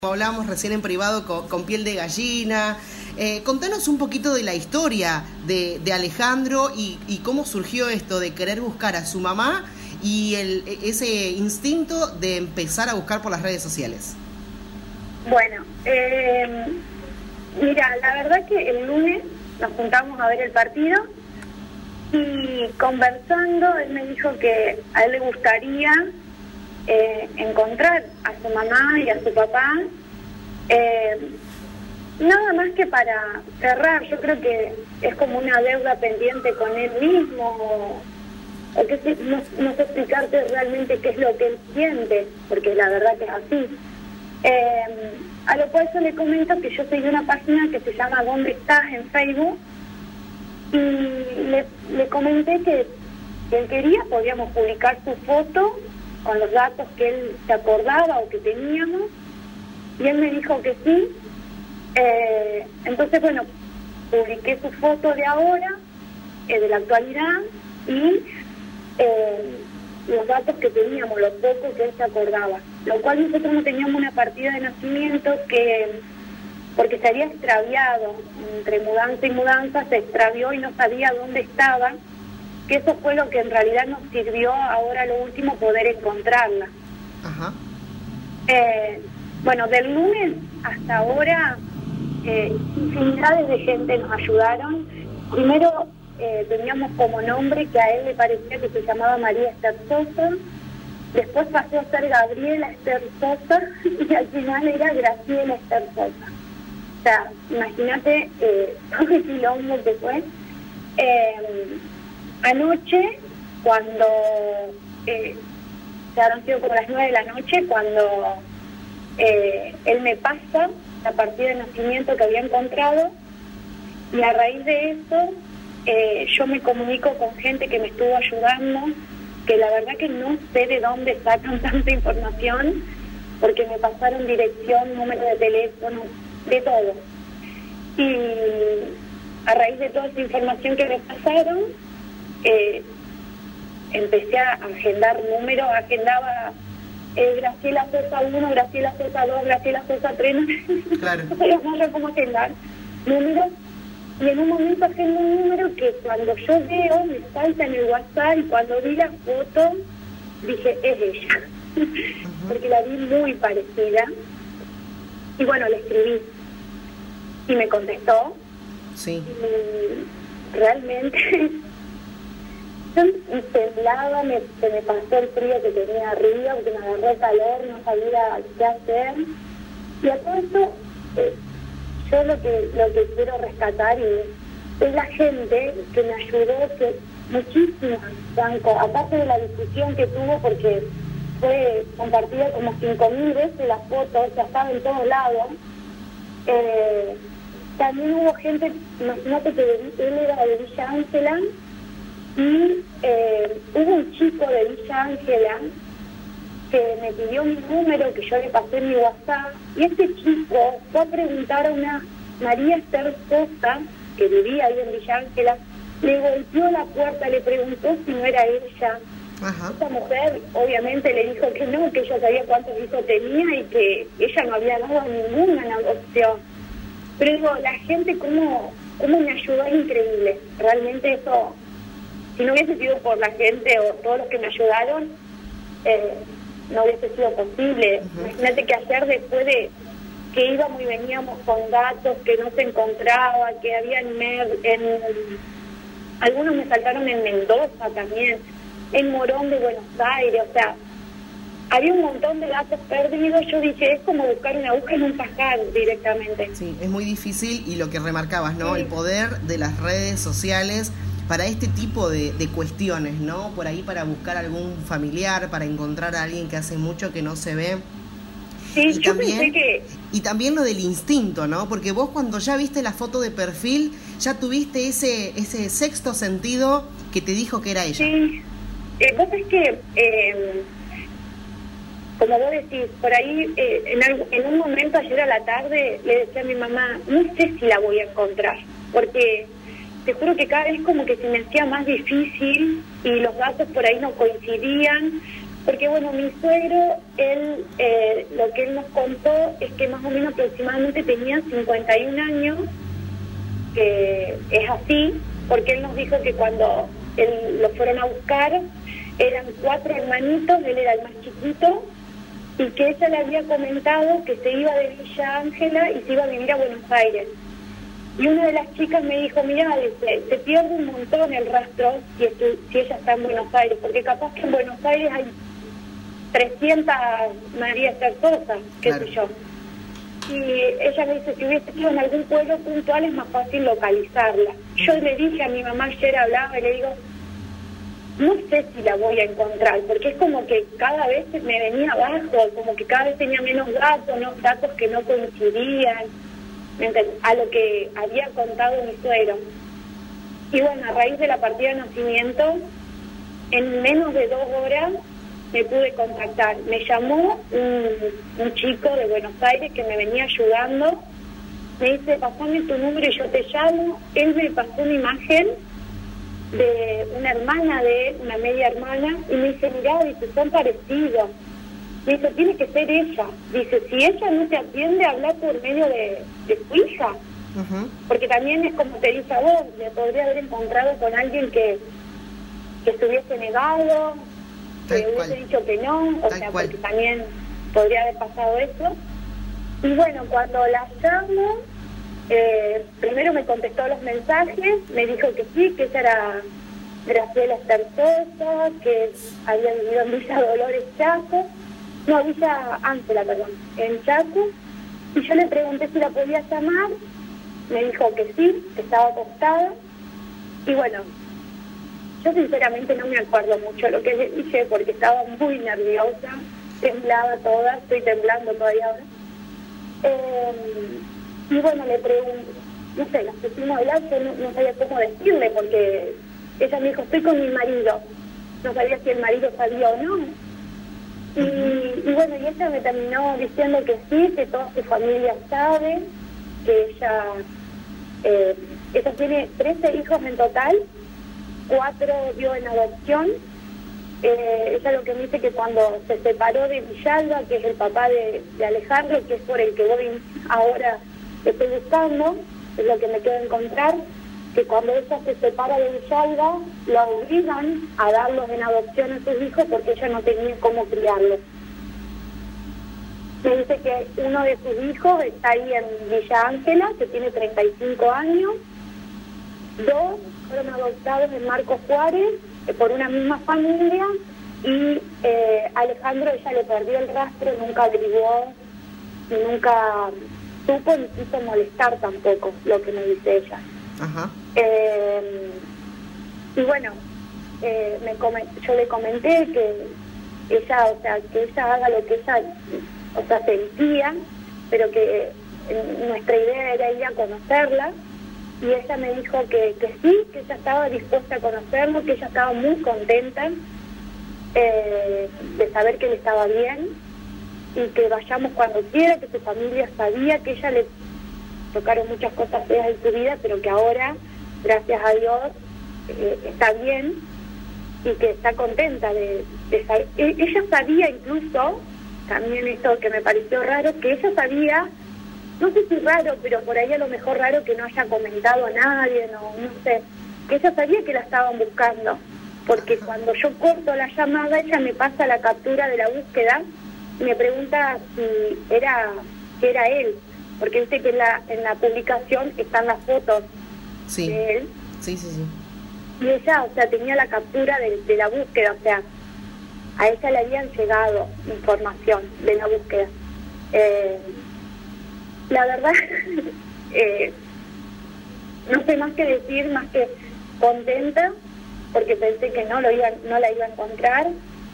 Como hablábamos recién en privado con piel de gallina, contanos un poquito de la historia de Alejandro y cómo surgió esto de querer buscar a su mamá y ese instinto de empezar a buscar por las redes sociales. Bueno, mira, la verdad que el lunes nos juntamos a ver el partido y conversando él me dijo que a él le gustaría encontrar a su mamá y a su papá, nada más que para cerrar. Yo creo que es como una deuda pendiente con él mismo, o que no sé explicarte realmente qué es lo que él siente, porque la verdad que es así. A lo cual yo le comento que yo seguí una página que se llama ¿Dónde estás? En Facebook, y le comenté que si él quería podíamos publicar su foto con los datos que él se acordaba o que teníamos, y él me dijo que sí. Entonces, bueno, publiqué su foto de ahora, de la actualidad, y los datos que teníamos, los pocos que él se acordaba, lo cual nosotros no teníamos una partida de nacimiento porque se había extraviado, entre mudanza y mudanza se extravió y no sabía dónde estaba, que eso fue lo que en realidad nos sirvió ahora lo último, poder encontrarla. Ajá. Bueno, del lunes hasta ahora infinidades de gente nos ayudaron. Primero teníamos como nombre que a él le parecía que se llamaba María Esther Sosa, después pasó a ser Gabriela Esther Sosa y al final era Graciela Esther Sosa. O sea, imagínate todo el quilombo que fue. Anoche, cuando se habrán sido como las 9 de la noche, cuando él me pasa la partida de nacimiento que había encontrado, y a raíz de eso yo me comunico con gente que me estuvo ayudando, que la verdad que no sé de dónde sacan tanta información, porque me pasaron dirección, número de teléfono, de todo. Y a raíz de toda esa información que me pasaron, empecé a agendar números, agendaba Graciela Sosa 1, Graciela Sosa 2, Graciela Sosa 3, Claro. no sabía más cómo agendar números, y en un momento agendo un número que cuando yo veo me salta en el WhatsApp, y cuando vi la foto dije, es ella, porque la vi muy parecida, y bueno, le escribí y me contestó. Sí. Y realmente yo temblaba, se me pasó el frío que tenía arriba, porque me agarró calor, no sabía qué hacer. Y a todo esto, yo lo que quiero rescatar es la gente que me ayudó, que muchísimas, Franco, aparte de la discusión que tuvo, porque fue compartida como 5.000 veces la foto, ya estaba en todos lados. También hubo gente, imagínate que él era de Villa Ángela, y hubo un chico de Villa Ángela que me pidió mi número, que yo le pasé mi WhatsApp, y este chico fue a preguntar a una María Esther Sosa, que vivía ahí en Villa Ángela, le golpeó la puerta, le preguntó si no era ella. Ajá. Esa mujer obviamente le dijo que no, que ella sabía cuántos hijos tenía y que ella no había dado ninguna en adopción. Pero digo, la gente cómo me ayudó, es increíble. Realmente eso, si no hubiese sido por la gente o todos los que me ayudaron, no hubiese sido posible. Imagínate que ayer, después de que íbamos y veníamos con datos que no se encontraba, que había algunos me saltaron en Mendoza también, en Morón de Buenos Aires, o sea, había un montón de datos perdidos. Yo dije, es como buscar una aguja en un pajar directamente. Sí, es muy difícil, y lo que remarcabas, ¿no? Sí. El poder de las redes sociales para este tipo de cuestiones, ¿no? Por ahí para buscar algún familiar, para encontrar a alguien que hace mucho que no se ve. Sí, y yo también, pensé que... Y también lo del instinto, ¿no? Porque vos cuando ya viste la foto de perfil, ya tuviste ese sexto sentido que te dijo que era ella. Sí, vos es que... como vos decís, por ahí, en un momento ayer a la tarde le decía a mi mamá, no sé si la voy a encontrar, porque te juro que cada vez como que se me hacía más difícil y los datos por ahí no coincidían, Porque bueno, mi suegro, él, lo que él nos contó es que más o menos aproximadamente tenía 51 años, que es así, porque él nos dijo que cuando él lo fueron a buscar, eran 4 hermanitos, él era el más chiquito, y que ella le había comentado que se iba de Villa Ángela y se iba a vivir a Buenos Aires. Y una de las chicas me dijo, mira, se pierde un montón el rastro si ella está en Buenos Aires, porque capaz que en Buenos Aires hay 300 María Certosa, qué sé yo. Y ella me dice, si hubiese estado en algún pueblo puntual es más fácil localizarla. Yo le dije a mi mamá, ayer hablaba y le digo, no sé si la voy a encontrar, porque es como que cada vez me venía abajo, como que cada vez tenía menos datos, ¿no? Datos que no coincidían a lo que había contado mi suegro. Y bueno, a raíz de la partida de nacimiento, en menos de 2 horas me pude contactar. Me llamó un chico de Buenos Aires que me venía ayudando, me dice, pasame tu número y yo te llamo. Él me pasó una imagen de una hermana de él, una media hermana, y me dice, mirá, dice, son parecidos. Me dice, tiene que ser ella. Dice, si ella no te atiende, habla por medio de su hija. Porque también es como te dice a vos, me podría haber encontrado con alguien que se hubiese negado, que hubiese dicho que no, o sea, porque también podría haber pasado eso. Y bueno, cuando la llamo, primero me contestó los mensajes, me dijo que sí, que ella era Graciela Certosa, que había vivido en Villa Dolores, Chaco, no, Villa Ángela, perdón, en Chaco, y yo le pregunté si la podía llamar, me dijo que sí, que estaba acostada, y bueno, yo sinceramente no me acuerdo mucho lo que le dije porque estaba muy nerviosa, temblaba toda, estoy temblando todavía ahora. Y bueno, le pregunto, no sé, nos pusimos a hablar, yo no sabía cómo decirle porque ella me dijo, estoy con mi marido, no sabía si el marido sabía o no. Y bueno, y ella me terminó diciendo que sí, que toda su familia sabe, que ella tiene 13 hijos en total, 4 dio en adopción. Ella lo que me dice que cuando se separó de Villalba, que es el papá de Alejandro, que es por el que voy ahora, estoy buscando, es lo que me queda encontrar, que cuando ella se separa de Villalba, la obligan a darlos en adopción a sus hijos porque ella no tenía cómo criarlos. Me dice que uno de sus hijos está ahí en Villa Ángela, que tiene 35 años, 2 fueron adoptados en Marcos Juárez por una misma familia y Alejandro, ella le perdió el rastro, nunca averiguó, nunca supo ni quiso molestar tampoco, lo que me dice ella. Y bueno, yo le comenté que ella, o sea, que ella haga lo que ella, o sea, sentía, pero que nuestra idea era ir a conocerla. Y ella me dijo que sí, que ella estaba dispuesta a conocerlo, que ella estaba muy contenta de saber que él estaba bien y que vayamos cuando quiera, que su familia sabía que ella le tocaron muchas cosas feas en su vida, pero que ahora, gracias a Dios, está bien y que está contenta de saber. Ella sabía incluso, también esto que me pareció raro, que ella sabía, no sé si raro, pero por ahí a lo mejor raro que no haya comentado a nadie, no sé, que ella sabía que la estaban buscando, porque cuando yo corto la llamada, ella me pasa la captura de la búsqueda y me pregunta si era él, porque viste que en la publicación están las fotos de él. Sí. Y ella, o sea, tenía la captura de la búsqueda, o sea, a ella le habían llegado información de la búsqueda. La verdad, no sé más que decir, más que contenta, porque pensé que no la iba a encontrar.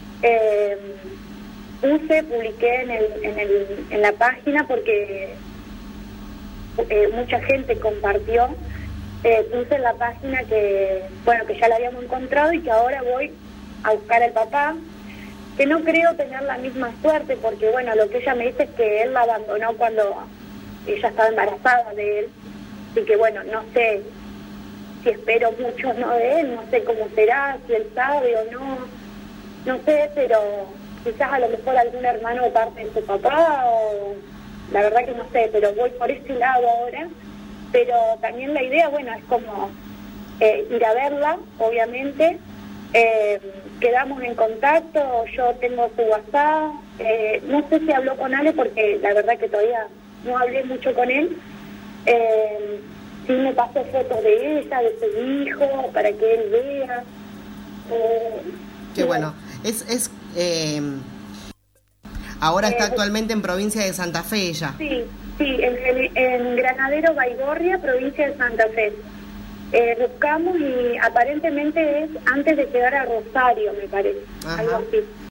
Publiqué en la página porque mucha gente compartió. Puse en la página que ya la habíamos encontrado y que ahora voy a buscar al papá, que no creo tener la misma suerte, porque bueno, lo que ella me dice es que él la abandonó cuando ella estaba embarazada de él, así que bueno, no sé si espero mucho no de él, no sé cómo será, si él sabe o no, no sé, pero quizás a lo mejor algún hermano de parte de su papá, o la verdad que no sé, pero voy por ese lado ahora. Pero también la idea, bueno, es como ir a verla, obviamente. Quedamos en contacto, yo tengo su WhatsApp, no sé si habló con Ale porque la verdad que todavía no hablé mucho con él. Sí me pasó fotos de ella, de su hijo, para que él vea. Qué bueno. Ahora está actualmente en provincia de Santa Fe ella. Sí, en Granadero Baigorria, provincia de Santa Fe. Buscamos y aparentemente es antes de llegar a Rosario, me parece. Ajá. Algo así.